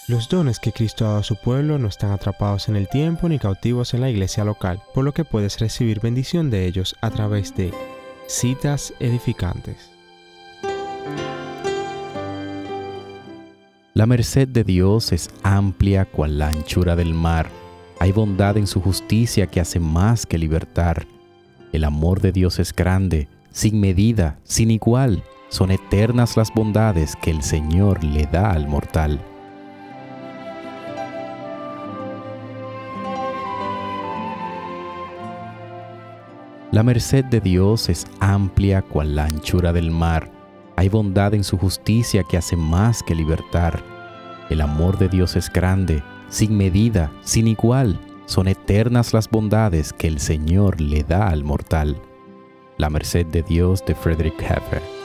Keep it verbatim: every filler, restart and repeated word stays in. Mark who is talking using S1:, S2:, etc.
S1: Los dones que Cristo ha dado a su pueblo no están atrapados en el tiempo ni cautivos en la iglesia local, por lo que puedes recibir bendición de ellos a través de citas edificantes.
S2: La merced de Dios es amplia cual la anchura del mar. Hay bondad en su justicia que hace más que libertar. El amor de Dios es grande, sin medida, sin igual. Son eternas las bondades que el Señor le da al mortal. La merced de Dios es amplia cual la anchura del mar. Hay bondad en su justicia que hace más que libertar. El amor de Dios es grande, sin medida, sin igual. Son eternas las bondades que el Señor le da al mortal. La merced de Dios de Friedrich Heffer.